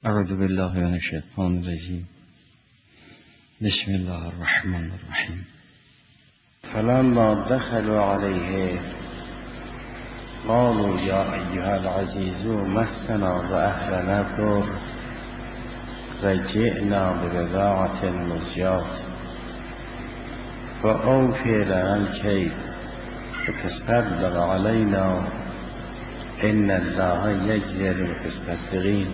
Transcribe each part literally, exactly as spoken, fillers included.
اعوذ بالله من الشیطان الرجیم. بسم الله الرحمن الرحیم. فلما دخلوا علیه قالوا یا ایها العزیز مسنا و اهلنا الضر و جئنا ببضاعة مزجاة فأوف لنا الکیل وتصدق علینا ان الله یجزی المتصدقین.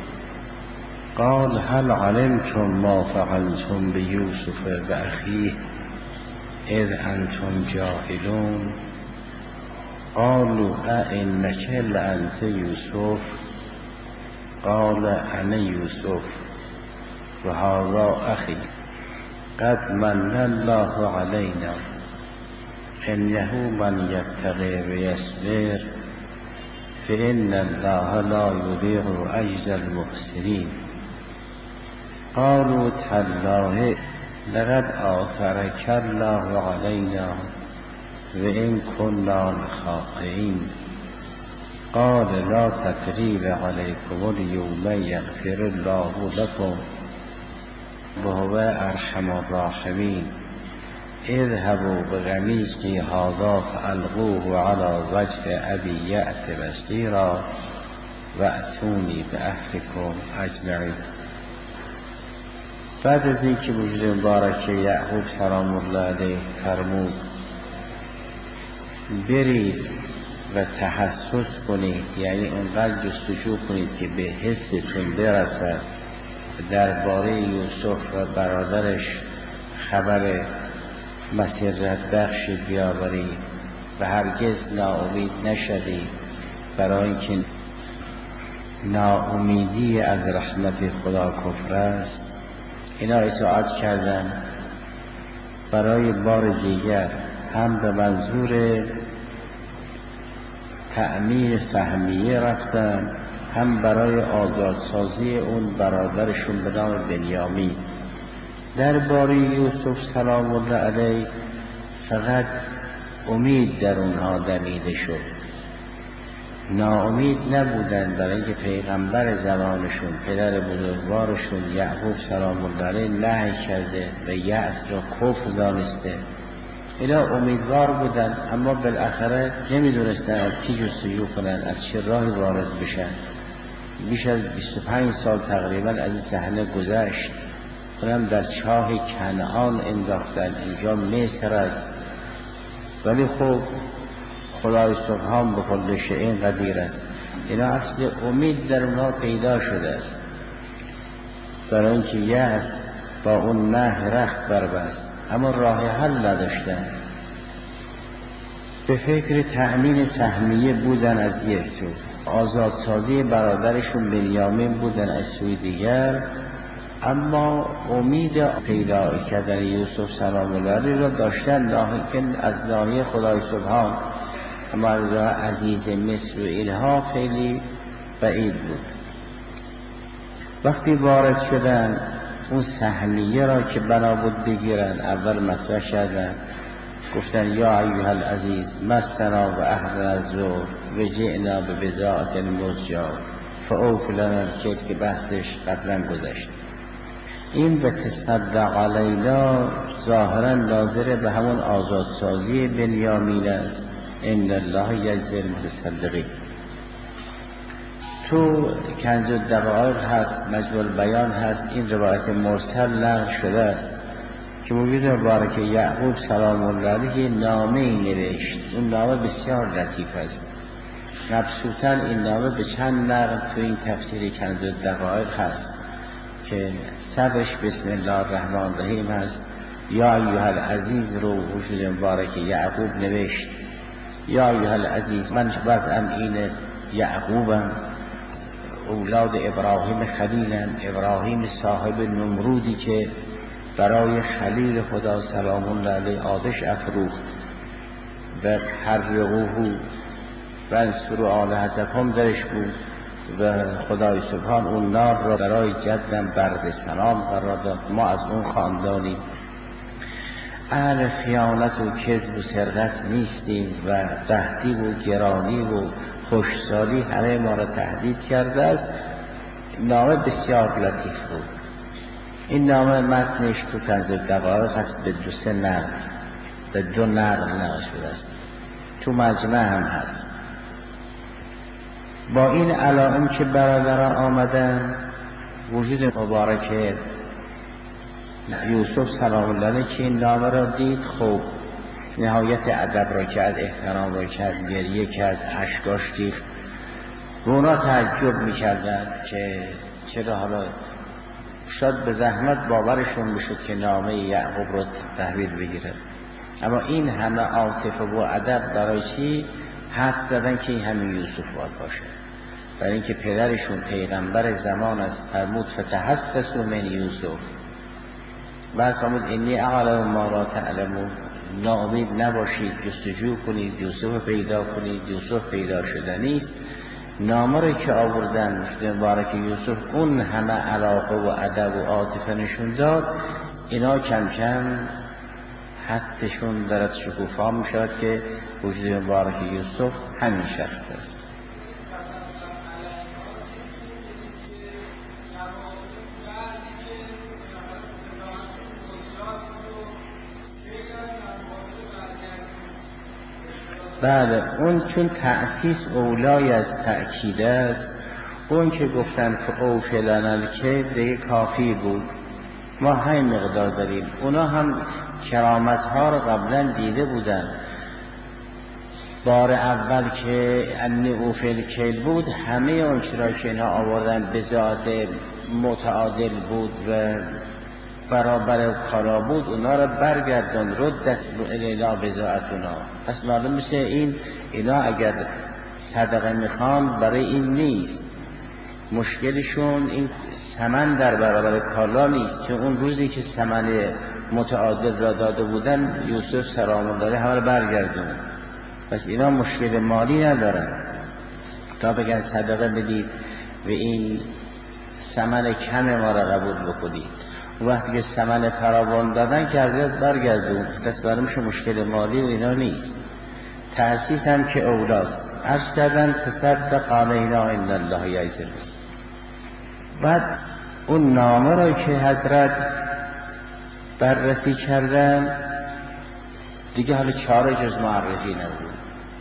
قال هل علمتم ما فعلتم بیوسف و اخیه اذ انتم جاهلون؟ قالوا ائنک لانت یوسف؟ قال انا یوسف و هذا اخی قد من الله علینا انه من یتقی و یصبر فان الله لا یضیع اجر المحسنین. قالوا تالله لقد آثرك الله علينا وإن كنا لخاطئين. قال لا تثريب عليكم اليوم يغفر الله لكم وهو أرحم الراحمين. اذهبوا بقميصي هذا فألقوه على وجه أبي يأت بصيرا وأتوني بأهلكم أجمعين. بعد از اینکه وجود مبارک یعقوب سلام الله علیه فرمود برید و تحسس کنید، یعنی اونقدر جستجو کنید که به حستون برسد درباره یوسف و برادرش خبر مسرت بخشی بیاورید و هرگز ناامید نشوید، برای اینکه ناامیدی از رحمت خدا کفر است. اینا اطاعت کردن، برای بار دیگر هم به منظور تأمین سهمیه رفتن، هم برای آزادسازی اون برادرشون به نام بنیامین. درباره یوسف سلام الله علیه فقط امید در اونها دمیده شد، ناامید نبودن، برای اینکه پیغمبر زمانشون پدر بزرگوارشون یعقوب سلام الله علیه نهی کرده و یأس را کفر دانسته. اینا امیدوار بودن، اما بالاخره نمیدونستن از کی جستجو کنن، از چه راهی وارد بشن. بیش از بیست و پنج سال تقریبا از این صحنه گذشت، اونم در چاه کنعان انداختن، اینجا مصر است. ولی خب خدای سبحان به کل شیء قدیر است. اینا اصل امید در اونها پیدا شده است، برای اینکه یأس با اون نه رخت بربست، اما راه حل نداشتن. به فکر تأمین سهمیه بودن از یک سو، آزادسازی برادرشون بنیامین بودن از سوی دیگر، اما امید پیدا کردن یوسف سلام الله علیه را داشتن، لکن از ناحیه خدای سبحان اما عزیز مصر و اینها خیلی بعید بود. وقتی وارد شدن اون سهمیه را که بنا بود بگیرن، اول مطرح کردن، گفتن یا ایها العزیز مسنا و اهلنا الضر و جئنا ببضاعة مزجاة فأوف لنا الکیل که بحثش قبلا گذشت. این به تصدق علینا ظاهرا ناظر به همون آزادسازی بنیامین است. ان الله یجزی المتصدقین. تو کنز الدقایق هست، مجموع البیان هست، این روایت مرسل نقل شده است که موجود مبارک یعقوب سلام الله علیه نامه ای نوشت. اون نامه بسیار لطیف است، مبسوطاً این نامه به چند نقل تو این تفسیر کنز الدقایق هست که صدرش بسم الله الرحمن الرحیم هست. یا ایها العزیز رو وجود مبارک یعقوب نوشت. یا ایها العزیز، من وضعم اینه، یعقوبم، اولاد ابراهیم خلیلم، ابراهیم صاحب نمرودی که برای خلیل خدا سلام الله علیه آتش افروخت و حرقوه و انصروا آلهتکم درش بود و خدای سبحان اون نار را برای جدم برد سلام قرار داد. ما از اون خاندانیم، اهل خیانت و کذب و سرقت نیستیم و قحطی و گرانی و خشکسالی همه ما را تهدید کرده است. نامه بسیار لطیف بود. این نامه متنش تو کنز دقایق هست، به دو سه نقل به دو نقل نقل شده است، تو مجمع هم هست. با این علائم که برادران آمدن، وجود مبارک یوسف سلام الله علیه که این نامه را دید، خب نهایت ادب را کرد، احترام را کرد، گریه کرد، اشکاش ریخت. و اونا تعجب میکردند که چرا حالا شاید به زحمت باورشون بشد که نامه یعقوب رو تحویل بگیره، اما این همه عاطفه و ادب برای چی؟ حد زدن که این همه یوسف باید باشه، برای اینکه پدرشون پیغمبر زمان است، فرمود فتحسسوا من یوسف، بعد فرمود انی اعلم ما لا تعلمون، ناامید نباشید، جستجو کنید، یوسف پیدا کنید. یوسف پیدا شده نیست. نامه رو که آوردن مبارک یوسف، اون همه علاقه و ادب و عاطفه نشون داد، اینا کم کم حدسشون دارد شکوفا می شود که وجود مبارک یوسف همین شخص است. بله، اون چون تأسیس اولای از تأکید است، اون که گفتن او فلان که دیگه کافی بود، ما همین مقدار داریم. اونا هم کرامت ها رو قبلا دیده بودن. بار اول که انی او فلکل بود، همه اون چرا که اینا آوردن به ذات متعادل بود و برابر کارا بود، اونا رو برگردن، ردت الینا بزاعتونا. پس معلوم میشه این اینا اگر صدقه میخوان برای این نیست، مشکلشون این ثمن در برابر کالا نیست، چون اون روزی که ثمن متعادل را داده بودن یوسف سلام الله علیه همه رو برگردون. پس اینا مشکل مالی ندارن تا بگن صدقه بدید و این ثمن کم ما را قبول بکنید. وقتی که ثمن فراوان دادن که ازیت برگردون، پس برامش مشکل مالی و اینا نیست. تأسیس هم که اولاست. عرض کردن تصدق علینا ان الله یعز الرزق. بعد اون نامه را که حضرت بررسی کردن دیگه حالا چاره جز معرفی نبود،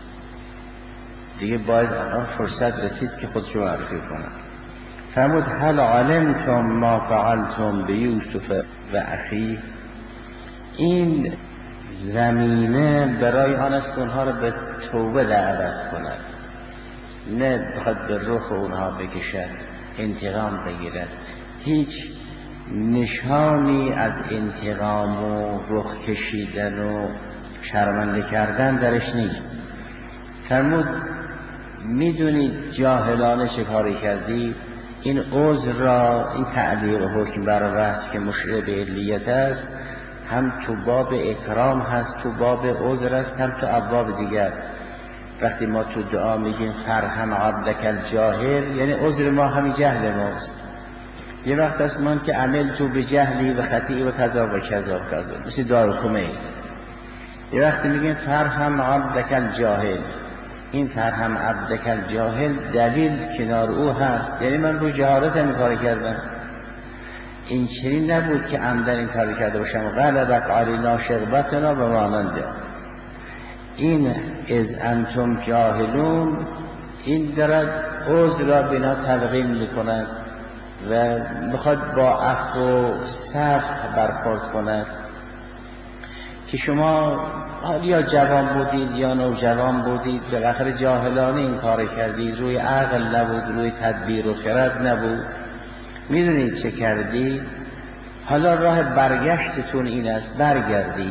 دیگه باید الان فرصت رسید که خودشو معرفی کنن. فرمود هل علمتم ما فعلتم بیوسف و اخی. این زمینه برای آن است که اونها رو به توبه دعوت کند، نه بخواد به رخ اونها بکشد، انتقام بگیرد. هیچ نشانی از انتقام و رخ کشیدن و شرمنده کردن درش نیست. فرمود میدونید جاهلانه چه کاری کردی؟ این عذر را، این تعلیق حکم بر وصف که مشیر به علیت است، هم تو باب اکرام هست، تو باب عذر است، هم تو ابواب دیگر. وقتی ما تو دعا میگیم فرهم عبدک الجاهل، یعنی عذر ما همین جهل ماست. یه وقت است من که عمل تو به جهلی و خطی و کذا و کذا و کذا، مثل دار کمی. یه وقتی میگیم فرهم عبدک الجاهل، این فرهم عبدک الجاهل دلیل کنار او هست، یعنی من رو جهالت این کار کردم. این چنین نبود که عمدن این کار کرده باشم. غلبت علینا شغبتنا به ماننده. این از انتم جاهلون، این دارد عذر را بنا تلقین میکند و میخواد با عفو و صفح برخورد کند که شما یا جوان بودید یا نوجوان بودید، بالاخره جاهلانه این کار کردید، روی عقل نبود، روی تدبیر و خرد نبود، میدونید چه کردید. حالا راه برگشتتون این است، برگردید.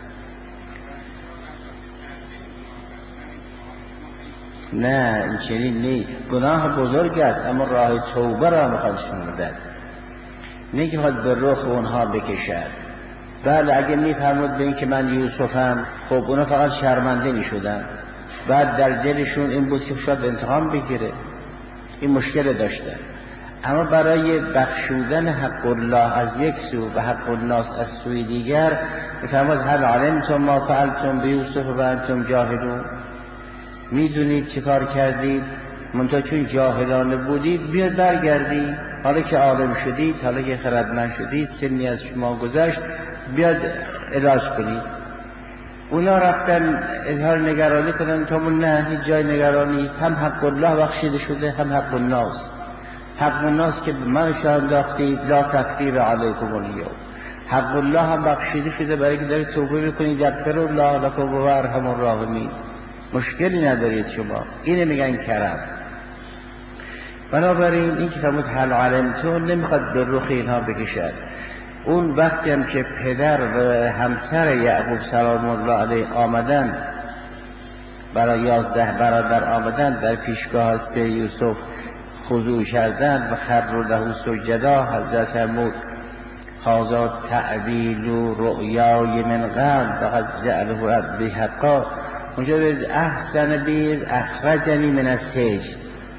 نه این چنین نیست، گناه بزرگ است، اما راه توبه را میخوادشون بدن، نه که خواهد به رخ اونها بکشد. بله اگه میفرمود به این که من یوسفم، خب اونا فقط شرمنده میشدن، بعد در دلشون این بود که شاید انتقام بگیره، این مشکل داشته. اما برای بخشودن حق الله از یک سو و حق الناس از سوی دیگر میفرمود هل علمتم ما فعلتم بیوسف و انتم جاهلون. میدونید چه کار کردید؟ منتها چون جاهلانه بودید بیاد برگردی، حالا که عالم شدید، حالا که خردمند شدید، سنی از شما گذشت، بیاد علاج کنید. اونا رفتن اظهار نگرانی کنن، تا من نه هیچ جای نگرانی نیست، هم حق الله بخشیده شده هم حق الناس. حق الناس که من شان انداختید لا تثریب علیکم الیوم، حق الله هم بخشیده شده برای که دارید توبه میکنید، یغفر الله لکم و ارحم الراحمین، مشکلی ندارید شما. اینه میگن کرم. بنابراین این که فرمود هل علمتم نمیخواد به رخ اینها بکشد. اون وقتی هم که پدر و همسر یعقوب سلام الله علیه آمدن، برای یازده برادر آمدن در پیشگاه هست یوسف خضوع کردن و خروا له سجدا، حضرت فرمود هذا تعبیل رؤیای من قبل فقد جعله ربی حقا. اونجا به احسن بیز اخرجنی من السجن.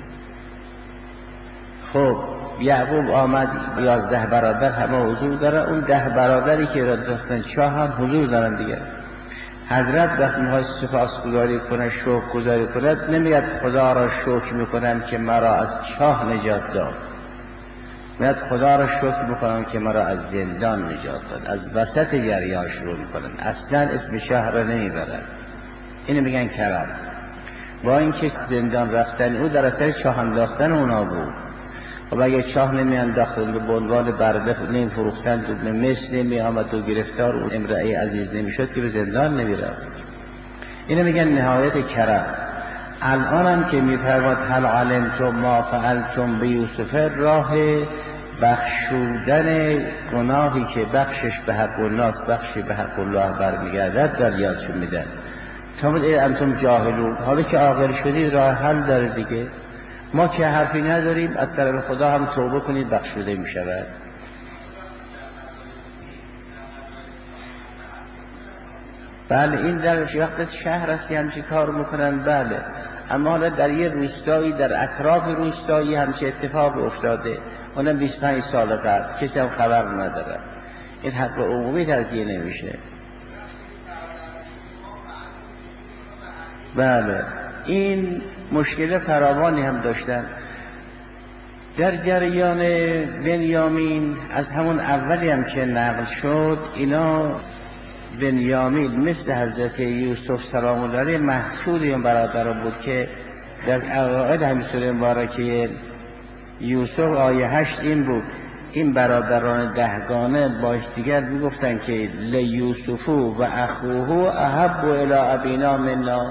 خب یعقوب آمد، یازده برادر همه حضور دارن، اون ده برادری که را داشتن چاه هم حضور دارن دیگه. حضرت وقتی میخواد سپاسگزاری کنه، شکر گزاری کنه، نمیگد خدا را شکر میکنم که مرا از چاه نجات داد، میگد خدا را شکر میکنم که مرا از زندان نجات داد. از وسط جریان شروع میکنن، اصلا اسم چاه را نمیبرن. اینو میگن کرم. با اینکه زندان رفتن او در اثر چاه انداختن اونا بود. و اگه چاه نمی انداختن به عنوان برده نمی فروختن تو به مصر نمی آمد و گرفتار اون امرأه عزیز نمی شد که به زندان نمی رفت. اینو میگن نهایت کرم. الان هم که می فرماد هل علمتم ما فعلتم به یوسف، راه بخشودن گناهی که بخشش به حق الناس بخشی به حق الله برمیگردد در یادشون میدن. تا ای انتم جاهلون، حالا که عاقل شدید راه حل داره دیگه. ما که حرفی نداریم، از طرف خدا هم توبه کنید بخشوده می شود. بله این در وقت شهر هستی همچی کار میکنن، بله، اما حالا در یه روستایی در اطراف روستایی همچی اتفاق افتاده، اونم بیست و پنج سال قبل، کسی هم خبر نداره، این حق عمومی تضییع نمیشه. بله این مشکل فراوانی هم داشتن در جریان بنیامین. از همون اولی هم که نقل شد، اینا بنیامین مثل حضرت یوسف سلام الله علیه محسود این برادر بود که در اوائل همین سوره مبارکه یوسف آیه هشت این بود: این برادران دهگانه باش دیگر میگفتن که لیوسفو و اخوه احب الی ابینا منا،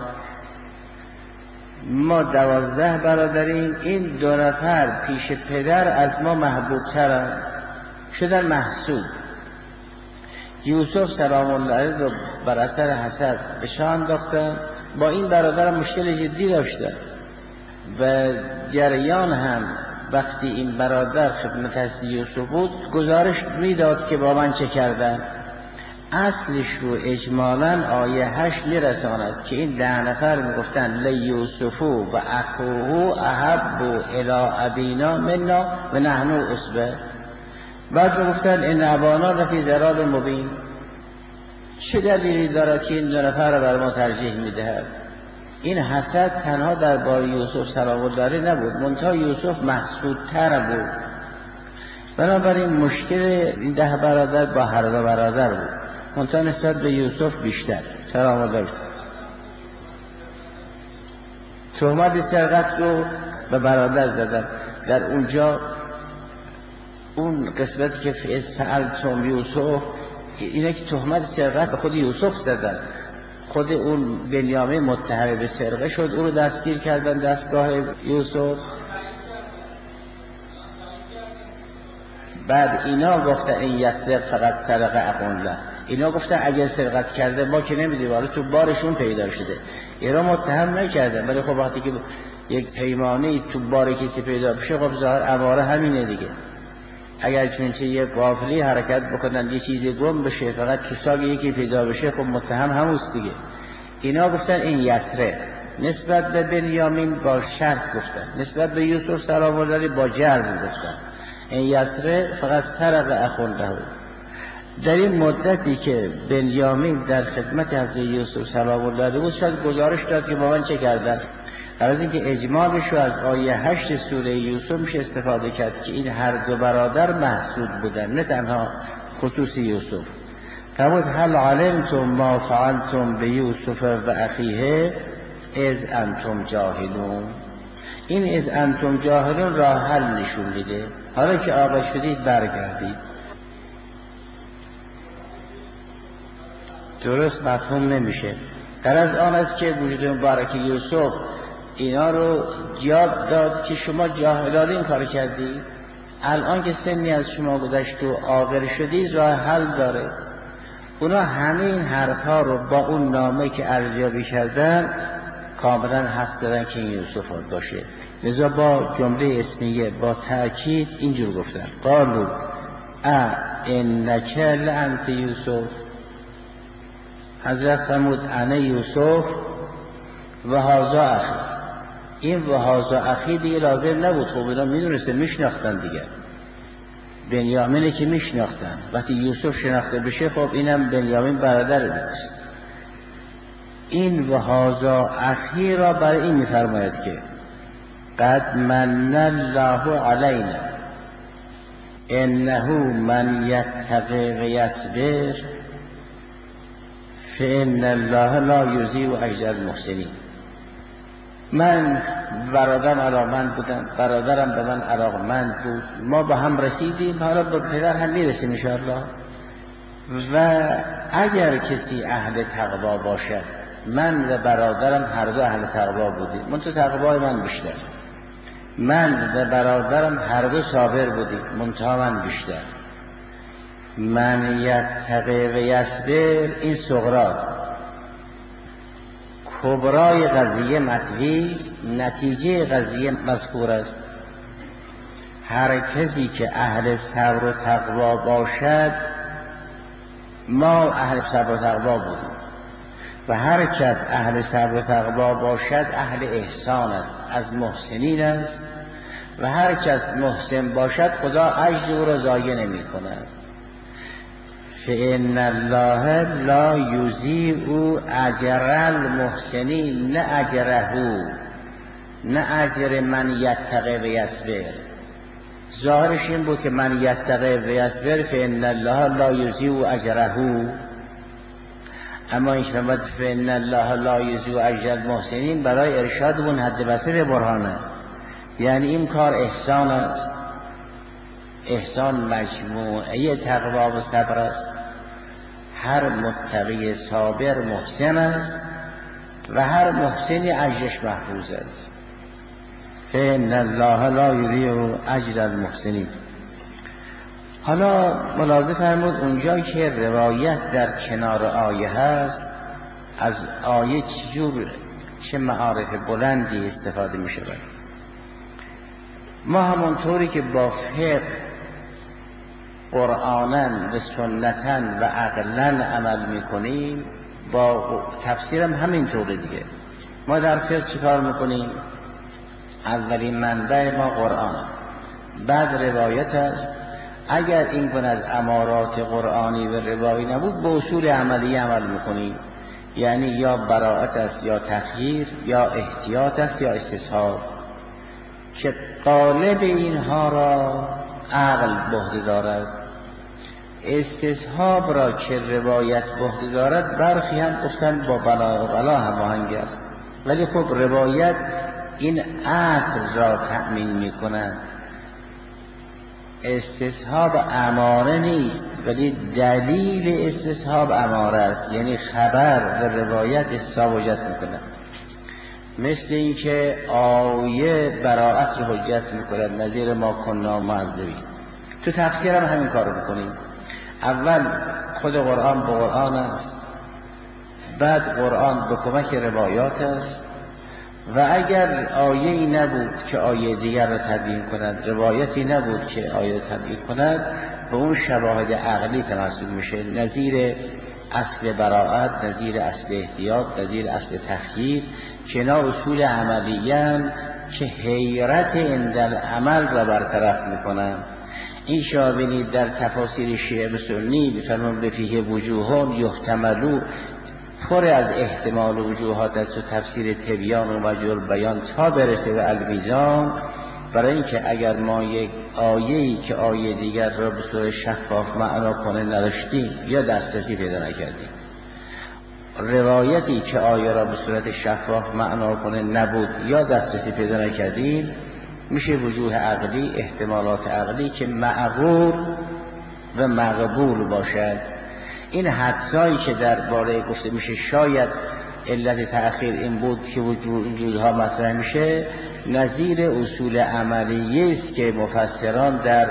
ما دوازده برادریم، این دو نفر پیش پدر از ما محبوب ترن، شدن محسود. یوسف سلام الله علیه رو بر اثر حسد به شاه انداختن. با این برادر مشکل جدی داشتن و جریان هم وقتی این برادر خدمت هست یوسف بود گزارش میداد که با من چه کردن. اصلش رو اجمالاً آیه هشت میرساند که این ده نفر میگفتن لیوسفو و اخوه احب الی ابینا منا و نحن عصبه. بعد میگفتن ان ابانا لفی ضلال مبین. چه دلیلی دارد که این دو نفر رو بر ما ترجیح میدهد؟ این حسد تنها درباره یوسف سلام الله علیه نبود، منتها یوسف محسودتر بود. بنابراین مشکل این ده برادر با هر دو برادر بود، منتها نسبت به یوسف بیشتر. سلام الله علیه تهمت سرقت رو به برادر زدن. در اونجا اون قسمتی که فعلتم یوسف، اینه که تهمت سرقت به خود یوسف زدن. خود اون بنیامین متهم به سرقه شد، او رو دستگیر کردن دستگاه یوسف. بعد اینا گفتن این یسرق فقط سرقه اخوالله، اینا گفتن اگه سرقت کرده ما که نمیدیم، حالا تو بارشون پیدا شده. اینا متهم نکردن، ولی خب وقتی که یک پیمانی تو بار کسی پیدا بشه، خب ظاهر اماره همینه دیگه. اگر چونچه یک قافلی حرکت بکنن یه چیزی گم بشه، فقط تو ساگ یکی پیدا بشه، خب متهم هموست دیگه. اینا گفتن این یسرق. نسبت به بنیامین با شرط گفتن، نسبت به یوسف سلام الله علیه با جزم گفتن این یسرق فقط سرق اخونده. در این مدتی که بنیامین در خدمت حضرت یوسف سلام الله علیه بود، شاید گزارش داد که با من چه کردن. از اینکه اجمالش رو از آیه هشت سوره یوسف میشه استفاده کرد که این هر دو برادر محسود بودن، نه تنها خصوص یوسف. فرمود هل علمتم ما فعلتم به یوسف و اخیه اذ انتم جاهلون. این اذ انتم جاهلون راه حل نشون میده، حالا که آقا شدید برگردید. درست مفهوم نمیشه. در از آن است که وجود مبارک یوسف اینا رو یاد داد که شما جاهلانه این کار کردی، الان که سنی از شما گذشت و عاقل شدید راه حل داره. اونا همه این حرف ها رو با اون نامه که ارزیابی کردن کاملا حس دادن که این یوسف باشه، لذا با جمله اسمیه با تأکید اینجور گفتن قالو ا انک لانت یوسف. حضرت فرمود انا یوسف و هذا اخی. این و هذا اخی دیگه لازم نبود، خب اینا میدونستن میشناختن دیگه. بنیامینه که میشناختن، وقتی یوسف شناخته بشه خب اینم بنیامین برادر است. این و هذا اخی را برای این میفرماید که قد من الله علینا انه من یتقی و یصبر فان الله لا یضیع اجر المحسنین. من برادرم علاقمند بودم، برادرم به من علاقمند بود، ما با هم رسیدیم، حالا با پدر هم میرسیم انشاءالله. و اگر کسی اهل تقوا باشد، من و برادرم هر دو اهل تقوا بودیم، منتها تقوای من بیشتر. من و برادرم هر دو صابر بودیم، منتها من بیشتر. من یتقی و یصبر این صغرا، کبرای قضیه مطویست، نتیجه قضیه مذکور است. هر کسی که اهل صبر و تقوا باشد، ما اهل صبر و تقوا بودیم، و هر کس اهل صبر و تقوا باشد اهل احسان است، از محسنین است، و هر کس محسن باشد خدا اجر او را ضایع نمی کند. فإن الله لا یضیع اجر المحسنین، نه اجره، نه اجر من یتقی و یصبر. ظاهرش این بود که من یتقی و یصبر فإن الله لا یضیع اجره، اما این شما فإن الله لا یضیع اجر المحسنین برای ارشاد اون حد وسط برهانه، یعنی این کار احسان است. احسان مجموعه تقوا و صبر است. هر متقی صابر محسن است و هر محسنی اجرش محفوظ است. فإن الله لا یضیع اجر المحسنین. حالا ملاحظه فرمود اونجا که روایت در کنار آیه هست، از آیه چجور چه معارف بلندی استفاده می شود. ما همونطوری که با فقه قرآنن و سنتن و عقلن عمل میکنیم، با تفسیرم همین طوره دیگه. ما در فقه چیکار میکنیم؟ اولین منبع ما قرآن، بعد روایت است. اگر این گونه از امارات قرآنی و روایی نبود، به اصول عملی عمل میکنیم، یعنی یا براءت است یا تخییر، یا احتیاط است یا استصحاب، که غالب اینها را عقل بهده دارد. استصحاب را که روایت بهده دارد، برخی هم گفتن با بلا و بلا هماهنگ است، ولی خب روایت این اصل را تأمین می کند. استصحاب اماره نیست، ولی دلیل استصحاب اماره است، یعنی خبر و روایت استصحاب حجت می کند. مثل اینکه آیه براءت رو حجت می کند، نظیر ما کنا معذبین. تو تفسیر هم همین کار رو بکنیم. اول خود قرآن به قرآن است، بعد قرآن به کمک روایات است، و اگر آیه‌ای نبود که آیه دیگر را تبیین کند، روایتی نبود که آیه تبیین کند، به اون شواهد عقلی تمثل میشه، نظیر اصل براءت، نظیر اصل احتیاط، نظیر اصل تخییر، که اینا اصول عملیان که حیرت اندل عمل را برطرف میکنن. این شما بینید در تفاسیر شیعه و سنی بفرمون بفیه وجوهان یحتملو پر از احتمال و وجوهات است و تفسیر تبیان و مجال بیان تا برسه به المیزان، برای اینکه اگر ما یک آیه‌ای که آیه دیگر را به صورت شفاف معنا کنه نداشتیم یا دسترسی پیدا نکردیم، روایتی که آیه را به صورت شفاف معنا کنه نبود یا دسترسی پیدا نکردیم، میشه وجوه عقلی، احتمالات عقلی که معقول و مقبول باشد. این حدسایی که درباره گفته میشه شاید علت تأخیر این بود که وجودها مطرح میشه، نظیر اصول عملیه است که مفسران در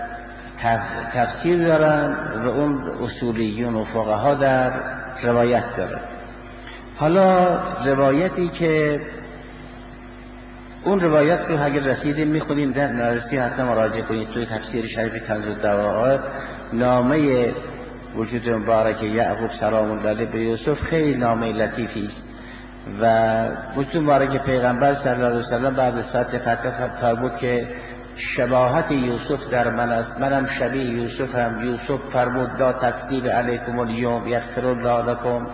تفسیر دارن و اون اصولیون و فقها در روایت دارن. حالا روایتی که اون روایت رو اگر رسیدیم میخونیم، در نرسی حتما مراجعه کنید توی تفسیر شریف کنز الدواء، نامه وجود مبارک یعقوب سلام الله علیه به یوسف خیلی نامه لطیفی است و وجود مبارک پیغمبر صلی الله علیه وسلم بعد از فتح مکه فرمود که شباهت یوسف در من است، منم شبیه یوسفم. یوسف فرمود لا تثریب علیکم الیوم یغفر الله لکم،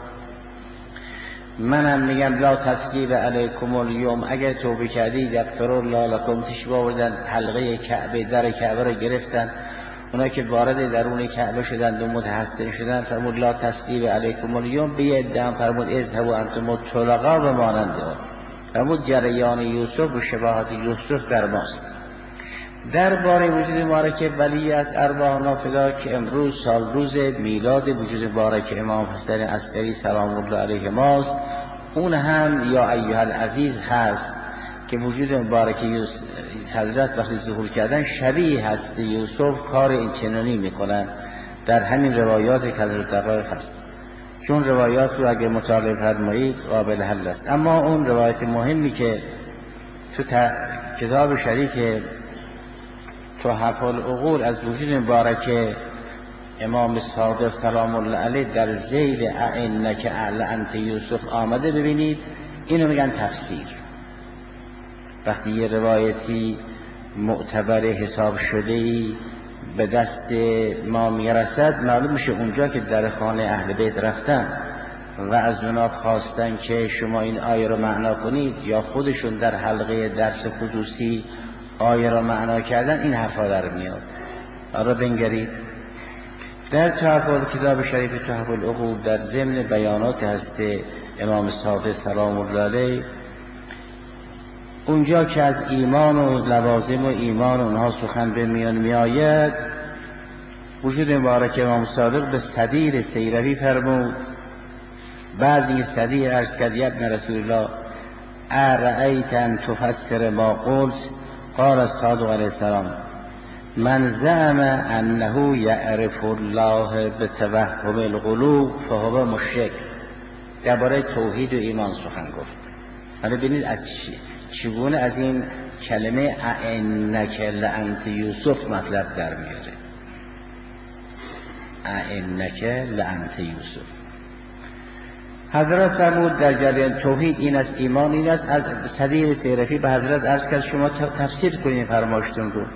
منم میگم لا تثریب علیکم الیوم، اگر توبه کردید یغفر الله لکم. تشبیه آوردن حلقه کعبه، در کعبه رو گرفتن، اونا که وارد درون کعبه شدند و متحسن شدند فرمود لا تثریب علیکم الیوم، به ادعا فرمود اذهبوا انتم الطلقاء و مانند آن. فرمود جریان یوسف و شباهت یوسف در ماست. درباره وجود مبارک ولی از ارواح نافذه که امروز سال روز میلاد وجود مبارک امام حسن عسکری سلام الله علیه ماست، اون هم یا ایها العزیز هست که وجود مبارک یوسف حضرت وقتی ظهور کردن شبیه هست یوسف، کار این چنانی میکنن. در همین روایات کنز الدقایق هست، چون روایات رو اگر مطالعه فرمایید قابل حل است. اما اون روایت مهمی که تو کتاب شریف تحف العقول از وجود مبارک امام صادق سلام الله علیه در ذیل ائنک اعلی انت یوسف آمده، ببینید اینو میگن تفسیر. وقتی یه روایتی معتبر حساب شده‌ای به دست ما میرسد، معلوم میشه اونجا که در خانه اهل بیت رفتن و از اونا خواستن که شما این آیه رو معنا کنید، یا خودشون در حلقه درس خصوصی آیه را معنا کردن، این حرفا در میاد. آره بنگرید در تحف کتاب شریف تحف العقول در ضمن بیانات هست امام صادق سلام الله علیه، اونجا که از ایمان و لوازم و ایمان اونها سخن به میان میآید، وجود مبارک امام صادق به صدیر سیروی فرمود. بعضی صدیر عرض کرد یا ابن رسول الله ارأیت ان تفسر ما قلت، قال الصادق علیه السلام من زعم انه یعرف الله بتوهم القلوب فهو مشرک. درباره توحید و ایمان سخن گفت. حالا ببینید از چی چگونه از این کلمه ائنک لانت یوسف مطلب در میاره. ائنک لانت یوسف. حضرت فرمود در جریان توحید این است، ایمان این است. از صدیر سیرفی به حضرت عرض کرد شما تفسیر کنید فرماشتون رو.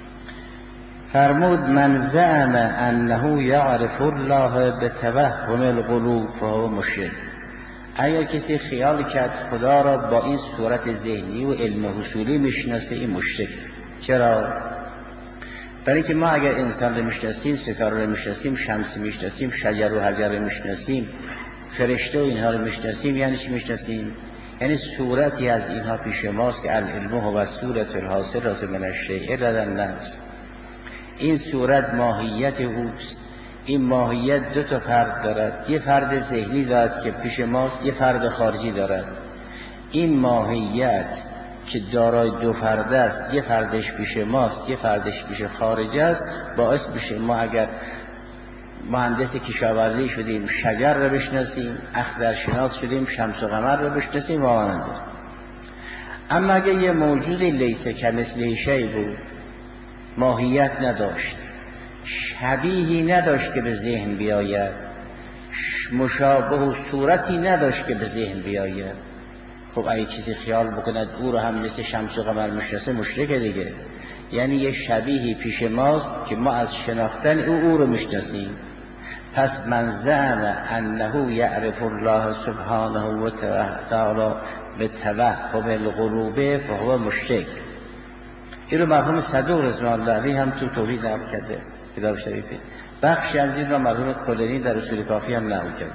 فرمود من زعم انه یعرف الله بتوهم القلوب فهو مشرک. اگر کسی خیال کرد خدا را با این صورت ذهنی و علم حصولی میشناسه، این مشرک. چرا؟ برای که ما اگر انسان رو میشناسیم، ستاره رو میشناسیم، شمس میشناسیم، شجر و حجر رو میشناسیم، فرشته و اینها رو میشناسیم، یعنی چی میشناسیم؟ یعنی صورتی از اینها پیش ماست که العلم هو صورت الحاصلات من الشیء لدى النفس. این صورت ماهیت اوست. این ماهیت دو تا فرد دارد، یه فرد ذهنی دارد که پیش ماست، یه فرد خارجی دارد. این ماهیت که دارای دو فرد است، یه فردش پیش ماست، یه فردش پیش خارج است، باعث میشه ما اگر مهندس کشاورزی شدیم شجر رو بشناسیم، اخترشناس شدیم شمس و قمر رو بشناسیم و مانند. اما اگر یه موجودی لیس کمثله شیء بود، ماهیت نداشت، شبیهی نداشت که به ذهن بیاید، مشابه و صورتی نداشت که به ذهن بیاید، خب اگه کسی خیال بکند او رو هم مثل شمس و قمر میشناسه، مشرکه دیگه. یعنی یه شبیهی پیش ماست که ما از شناختن او او رو میشناسیم. پس من زعم انه یعرف الله سبحانه و تعالی به توهم الغروبه فهو مشرک. این رو مرحوم صدوق رضوان الله علیه هم تو توحید نقل کرده کتاب شریفه. بخشی از این را مرحوم کلینی در اصول کافی هم نقل کرده.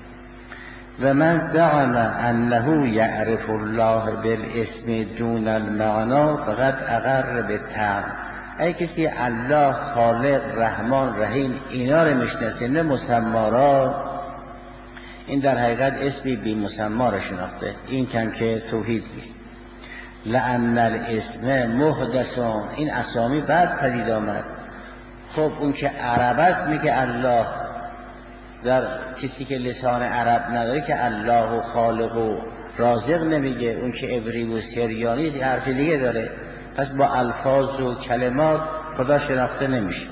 و من زعم انه یعرف الله بالاسم دون المعنا فقط اقر به تعم. ای کسی الله خالق رحمان رحیم اینا رو میشناسه نه مسما را، این در حقیقت اسمی بی مسما را شناخته. این کم که توحید نیست. لأن الاسم محدثون، این اسامی بعد پدید آمد. خب اون که عرب است میگه الله، در کسی که لسان عرب نداره که الله و خالق و رازق نمیگه. اون که عبری و سریانی حرف دیگه داره. پس با الفاظ و کلمات خدا شناخته نمیشه.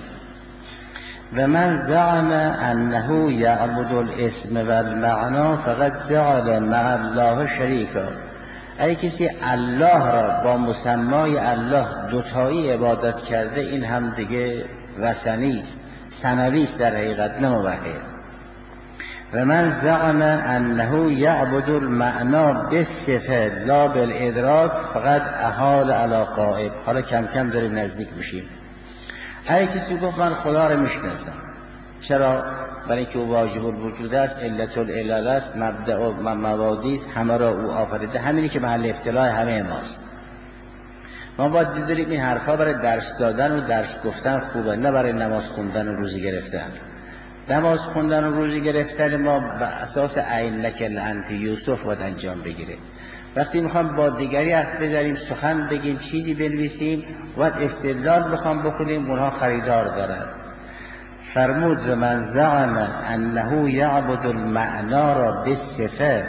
و من زعم انه یعبد الاسم و المعنا فقط جعل مع الله شریکا. ای کسی الله را با مسمای الله دوتایی عبادت کرده، این هم دیگه وثنی است، ثنوی است، در حقیقت نه موحد. و من زعم انه یعبد المعنا بالصفه لا بالادراک فقط احال علی غائب. حالا کم کم داریم نزدیک میشیم. هر کسی گفت من خدا رو میشناسم. چرا؟ برای اینکه او واجب الوجود است، علت العلل است، مبدأ و مبادی است، همه را او آفریده. همینی که محل ابتلاء همه ماست. ما باید بدونیم این حرفا برای درس دادن و درس گفتن خوبه، نه برای نماز خوندن و روزی گرفتن. نماز خوندن و روزی گرفتن ما به اساس عینک لعنت یوسف باید انجام بگیره. وقتی میخوام با دیگری حرف بزنیم، سخن بگیم، چیزی بنویسیم، باید استدلال بخوام بکنیم، اونها خریدار دارن. فرمود و من زعم انه یعبد المعنا را بالصفه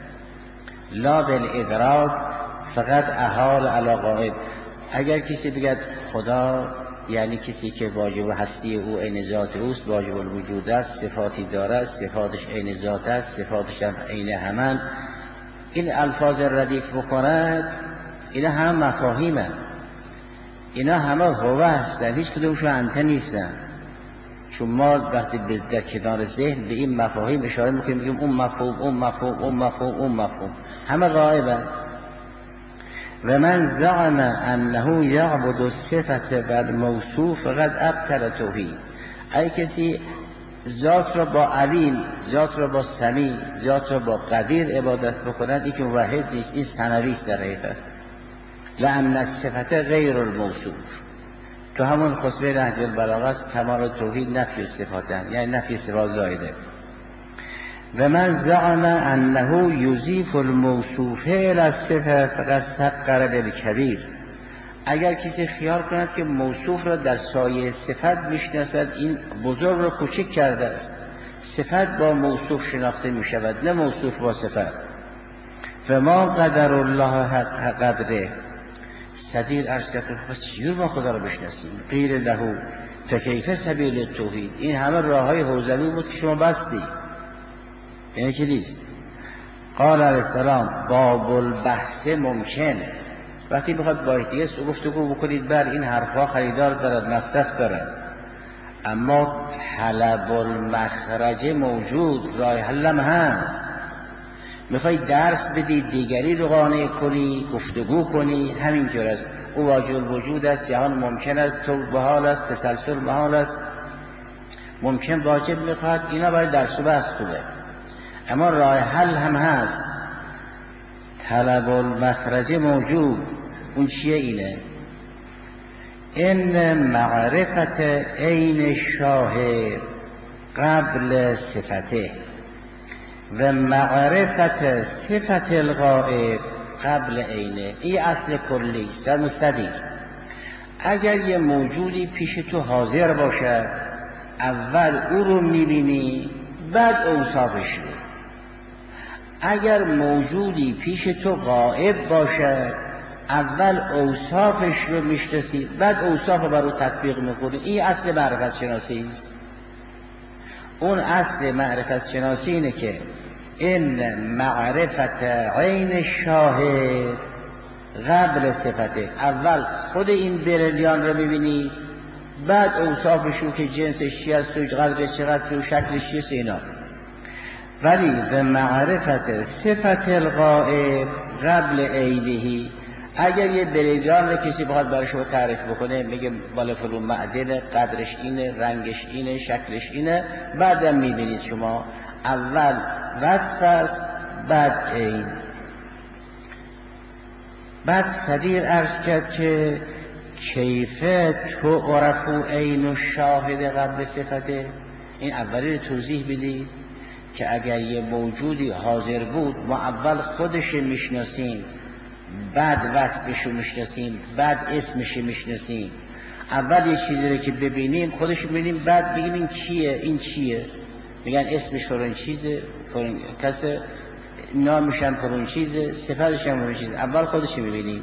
لا بالادراک فقط احال علی غائب. اگر کسی بگد خدا یعنی کسی که واجب هستی او عین ذات اوست، واجب الوجود است، صفاتی دارد، صفاتش عین ذات است، صفاتش هم عین همان، این الفاظ ردیف بکند، اینا هم مفاهیمه، اینا همه هوه هستن، هیچ کدومشون انته نیستن. چون ما وقتی در کنار ذهن به این مفاهیم اشاره میکنیم، میگیم اون مفهوم، اون مفهوم، اون مفهوم، اون مفهوم، همه غائبن. و من زعم انه یعبد الصفة و الموصوف فقط ابطل توحید. ای کسی ذات را با علیم، ذات را با سمیع، ذات را با قدیر عبادت بکند، این که موحد نیست، این ثنوی است در حقیقت. لأن الصفة غیر الموصوف. تو همون خطبه نهج البلاغه است، کمال توحید نفی صفاتن، یعنی نفی صفات زایده. و من زعم انه یضیف الموصوف الی الصفه فقط صغر بالکبیر. اگر کسی خیال کند که موصوف را در سایه صفت میشناسد، این بزرگ را کوچک کرده است. صفت با موصوف شناخته می شود، نه موصوف با صفت. و ما قدر الله حق قدره. صدیر عرض کرد پس چجور ما خدا را بشناسیم؟ قیل له فکیف سبیل التوحید. این همه راه های حوزوی بود که شما بستی، اینه که نیست. قال علیه السلام باب البحث ممکن. وقتی بخواد با یکدیگه گفتگو بکنید، بر این حرفها خریدار دارد، مصرف دارد، اما طلب المخرج موجود، راه حلم هست. میخوای درس بدی، دیگری رو قانع کنی، گفتگو کنی، همینطور است. او واجب الوجود است، جهان ممکن است، تو محال است، تسلسل محال است، ممکن واجب میخواد، اینا برای درس و بحث خوبه، اما راه حل هم هست. طلب المخرج موجود، اون چیه؟ اینه این معرفت عین شاهد قبل صفته و معرفت صفت الغائب قبل عینه. این اصل کلی است در مستدیر. اگر یه موجودی پیش تو حاضر باشه، اول او رو میبینی، بعد اوصافش رو. اگر موجودی پیش تو غائب باشه، اول اوصافش رو میشناسی، بعد اوصاف رو بر او تطبیق میکنی. این اصل معرفت شناسی است. اون اصل معرفت شناسی اینه که این معرفت عین شاهد قبل صفته. اول خود این بریلیان رو میبینی، بعد اوصافشون که جنسش چی است و قدرش چقدر و شکلش چیست اینا. ولی به معرفت صفت الغائب قبل عینه، اگر یه بریجان رو کسی بخواد برای شما تعریف بکنه میگه بالا فلون معدنه، قدرش اینه، رنگش اینه، شکلش اینه، بعدم میبینید شما اول وصف است بعد عین. بعد صدیر عرض کرد که کیفه تو عرفو عین و شاهد قبل صفته. این اولی رو توضیح بدید که اگر یه موجودی حاضر بود ما اول خودش میشناسیم بعد وصفش رو میشناسیم بعد اسمش رو میشناسیم. اول یه چیزی رو که ببینیم خودش ببینیم بعد بگیم این کیه، این چیه، میگن اسمش فرون چیزه، فرون کسه، نامش هم فرون چیزه، صفتش هم فرون چیزه، اول خودش رو میبینیم.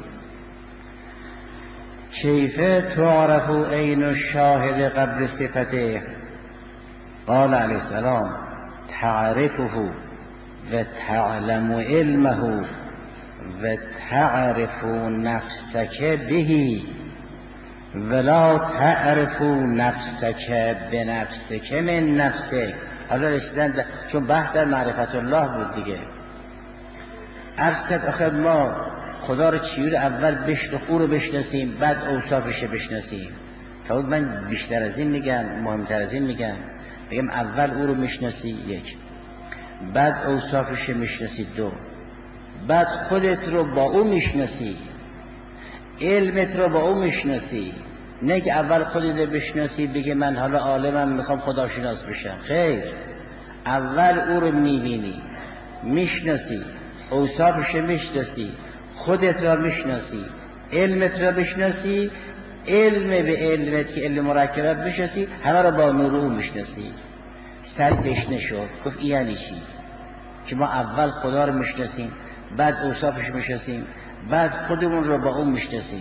کیفه تعرف عین الشاهد قبل صفته. قال علیه السلام تعرفه و تعلم علمه و تعرف نفسک به ولا تعرف نفسک بنفسک من نفسک. حالا رسیدن در... چون بحث در معرفت الله بود دیگه. عرض کرد آخه ما خدا رو چیور اول بشنو او رو بشناسیم بعد اوصافش رو بشناسیم. فرمود من بیشتر از این میگم، مهمتر از این میگم، بگم اول او رو میشناسی یک، بعد اوصافش رو میشناسی دو، بعد خودت رو با او میشناسی، علمت رو با او میشناسی. نه که اول خودت رو بشناسی بگه من حالا عالمم میخوام خداشناس بشم، خیر، اول او رو میبینی میشناسی، اوصافش رو میشناسی، خودت را میشناسی، علمت را میشناسی، علم به علمت که علم مرکبت میشناسی، همه را با نور او میشناسی. سری تشنه شد گفت این یعنی چی؟ که ما اول خدا رو میشناسیم بعد اوصافش میشناسیم بعد خودمون رو با اون میشناسیم.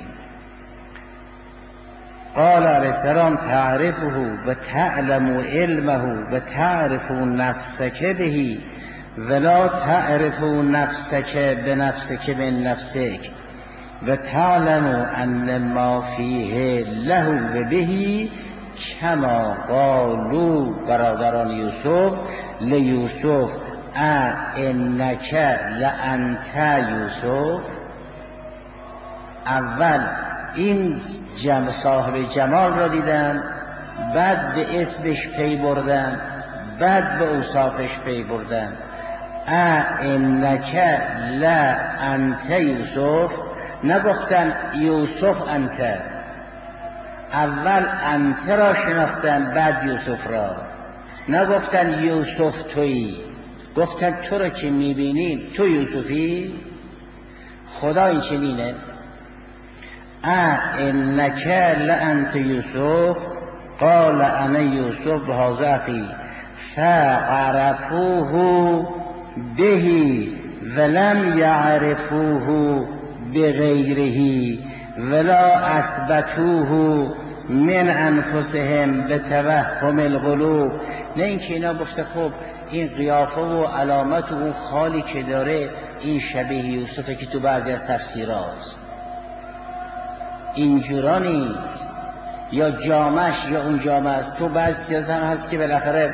قال علیه السلام تعرفه و تعلم علمه و تعرف نفسک به ولا تعرف نفسک بنفسک من نفسک و تعلم ان ما فیه له و بهی کما قالوا برادران یوسف لیوسف انک لانت یوسف. اول این جمع صاحب جمال را دیدن، بعد به اسمش پی بردن، بعد به اوصافش پی بردن. انک لانت یوسف، نگفتن یوسف انت، اول انت را شناختن بعد یوسف را، نگفتن یوسف تویی، گفتن تو را که میبینیم تو یوسفی. خدا این چنینه. انک لانت یوسف قال انا یوسف هذا اخی فعرفوه به ولم یعرفوه بغیره ولا اثبتوه من انفسهم بتوهم القلوب. نه اینکه اینا گفته خب این قیافه و علامت و اون خالی که داره این شبیه یوسفه که تو بعضی از تفسیرات اینجورا نیست، یا جامش یا اون جامه است. تو بعضی سیاست هم هست که بالاخره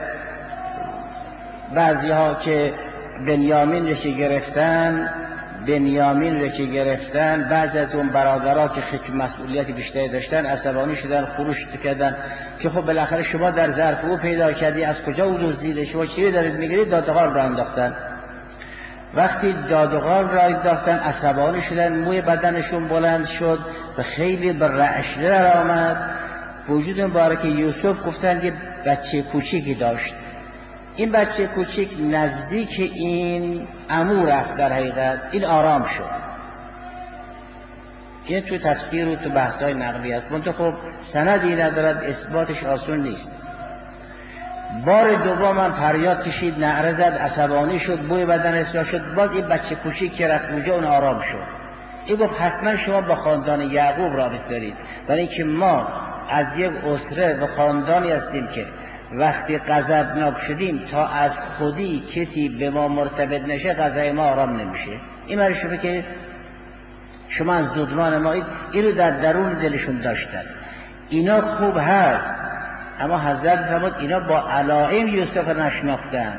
بعضی ها که بنیامین رو که گرفتن بنیامین رو که گرفتن بعضی از اون برادرها که خیلی مسئولیت بیشتری داشتن عصبانی شدن، خروش کردن که خب بالاخره شما در ظرف او پیدا کردی، از کجا او دزدیده، شما چی رو دارید میگیرید؟ دادغال را انداختن. وقتی دادغال را انداختن عصبانی شدن، موی بدنشون بلند شد و خیلی به رعش در آمد. وجود مبارک یوسف گفتن یه بچه کوچیکی داشت. این بچه کوچیک نزدیک این عمو رفت، در حقیقت این آرام شد. این تو تفسیر و تو بحث‌های نقلی است، منتها خب سندی ندارد، اثباتش آسون نیست. بار دوم هم فریاد کشید، نعره زد، عصبانی شد، بوی بدن اصلاح شد، باز این بچه کوچیک که رفت اونجا اون آرام شد. این گفت حتما شما با خاندان یعقوب رابطه دارید، برای اینکه ما از یک اسره و خاندانی هستیم که وقتی غضبناک شدیم تا از خودی کسی به ما مرتبط نشه غذای ما آرام نمیشه. این برای شما که شما از دودمان ما این رو در درون دلشون داشتن. اینا خوب هست، اما حضرت فرمود اینا با علائم یوسف نشناختن.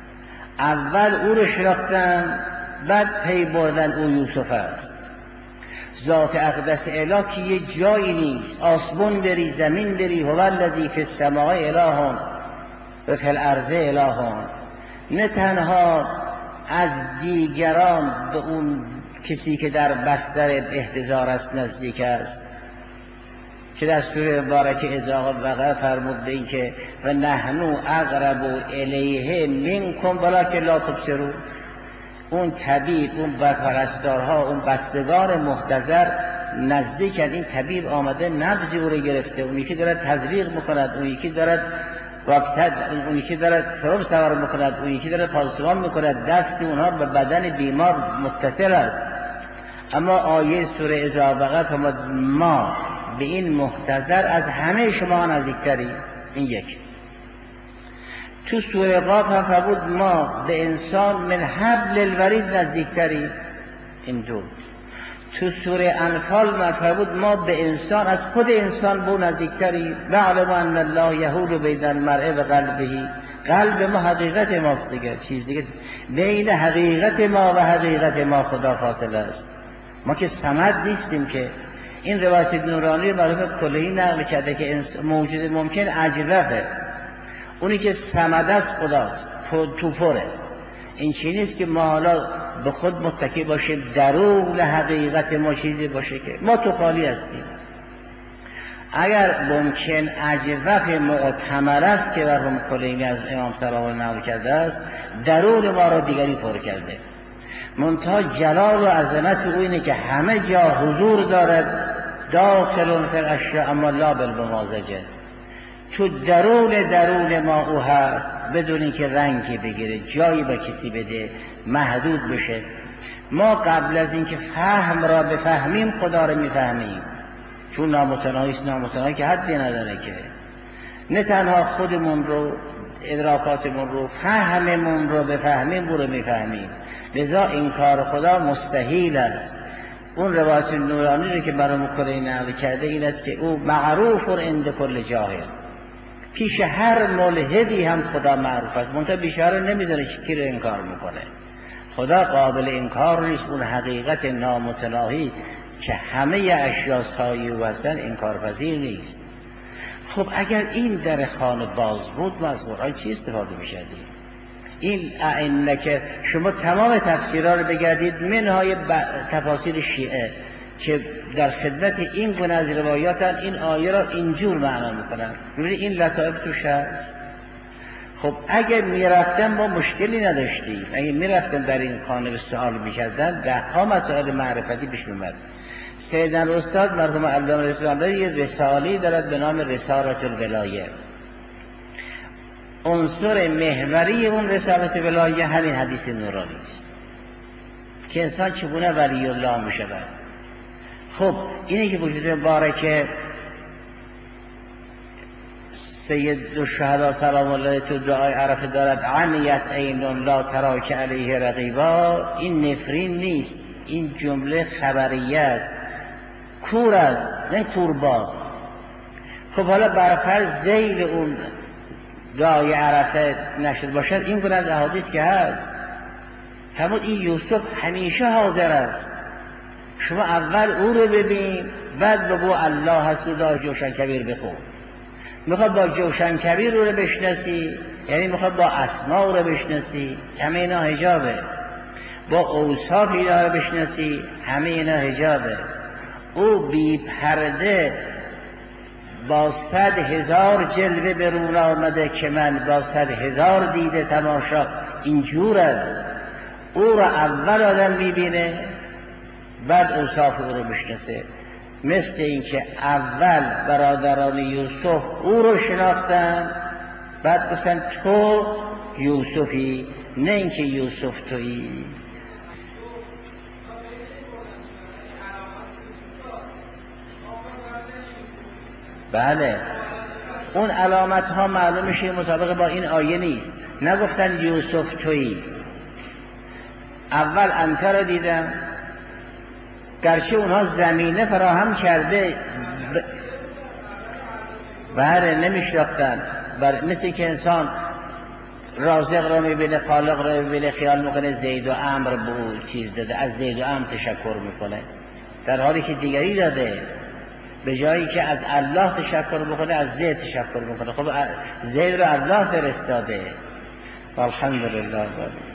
اول او رو شناختن، بعد پی بردن او یوسف است. ذات اقدس اله که یه جایی نیست، آسمون بری زمین بری، هو الذی فی السماء اله و فی الارض اله، نه تنها از دیگران به اون کسی که در بستر احتضار است نزدیک است، که در سوره مبارکه اذا وقع فرمود به این که و نحن اقرب الیه منکم ولکن لا تبصرون. اون طبیب، اون پرستارها، اون بستگان محتضر نزدیکن. این طبیب آمده نبضی او رو گرفته، اون یکی دارد تزریق میکند، اون یکی دارد واکسد، اون یکی دارد سرم سوار میکند، اون یکی دارد پانسمان میکند. دست اونها به بدن بیمار متصل است. اما آیه سوره اذا وقع فرمود ما به این محتضر از همه شما نزدیکتری. این یک. تو سوره قاف هم فرمود ما به انسان من حبل الورید نزدیکتری. این دو. تو سوره انفال من فرمود ما به انسان از خود انسان بو نزدیکتری. وعلم ان الله یحول بین المرء و قلبه. قلب ما حقیقت ماست دیگه، چیز دیگه بین حقیقت ما و حقیقت ما خدا فاصله است. ما که صمد نیستیم که. این روایت نورانی مرحوم کلهی نقل کرده که موجود ممکن اجرفه، اونی که صمد است خداست، تو پره. این چی نیست که ما حالا به خود متکی باشیم درون حقیقت ما چیزی باشه که ما تو خالی هستیم. اگر ممکن اجوف معتمر است که مرحوم کلینی از امام سلام الله نقل کرده است، درون ما را دیگری پر کرده. منتها جلال و عظمت او اینه که همه جا حضور دارد، داخل فی الاشیاء اما لا بالممازجه. تو درون درون ما او هست، بدون اینکه رنگی بگیره، جایی به کسی بده، محدود بشه. ما قبل از اینکه فهم را بفهمیم خدا را میفهمیم، چون نامتناهی است. نامتناهی که حدی نداره که. نه تنها خودمون رو، ادراکاتمون رو، فهممون رو بفهمیم، او رو میفهمیم. لذا انکار خدا مستحیل است. اون روایت نورانی رو که برام کلی نقل کرده این است که او معروف عند کل جاهل، پیش هر ملحدی هم خدا معروف است، منتها بیچاره نمیدونه کی رو انکار میکنه. خدا قابل انکار نیست. اون حقیقت نامتناهی که همه اشیا سایه و هستن انکار پذیر نیست. خب اگر این در خانه باز بود ما از قرآن چی استفاده میشدیم؟ این ائمه که شما تمام تفسیرها رو بگردید، منهای تفاسیر شیعه که در خدمت این گونه از روایاتن، این آیه را اینجور معنا میکنن. ببینید این لطائف توش هست. خب اگه میرفتن ما مشکلی نداشتیم، اگه میرفتن در این خانه به سوال میکردن، ده ها مسائل معرفتی پیش میمد. سیدن استاد مرحوم علامه رضوانی یه رساله دارد به نام رسالت الولایه. عنصر محوری اون رسالت ولایه همین حدیث نورانی است که انسان چگونه ولی الله می شود. خب اینه که وجود مبارک سید الشهدا سلام الله تو دعای عرفه دارد عنیت عین لا تراک علیه رقیبا. این نفرین نیست، این جمله خبریه است، کور است نه کوربا. خب حالا برفرض ذیل اون دعای عرفه نشد باشد، این گونه از احادیث که هست فرمود این یوسف همیشه حاضر است. شما اول او رو ببین، بعد بگو الله هست و دار جوشن کبیر بخون. میخواد با جوشن کبیر رو بشناسی، یعنی میخواد با اسما رو بشناسی، همه اینا حجابه. با اوصاف اینا رو بشناسی، همه اینا حجابه. او بی پرده با صد هزار جلوه برون آمده که من با صد هزار دیده تماشا. اینجور است. او را اول آدم میبینه، بعد اوصاف او رو بشناسه. مثل اینکه اول برادران یوسف او رو شناختن، بعد گفتن تو یوسفی، نه اینکه یوسف تویی. بله اون علامت ها معلوم میشه مطابق با این آیه نیست. نگفتن یوسف تویی، اول انت را دیدن، گرچه اونها زمینه فراهم کرده ب... بله نمیشناختن. مثل که انسان رازق را میبینه، خالق را میبینه، خیال میکنه زید و عمرو به او چیز داده، از زید و عمرو تشکر میکنه، در حالی که دیگری داده. به جایی که از الله تشکر بکنه از زید تشکر میکنه. خب زید رو الله فرستاده. الحمدلله.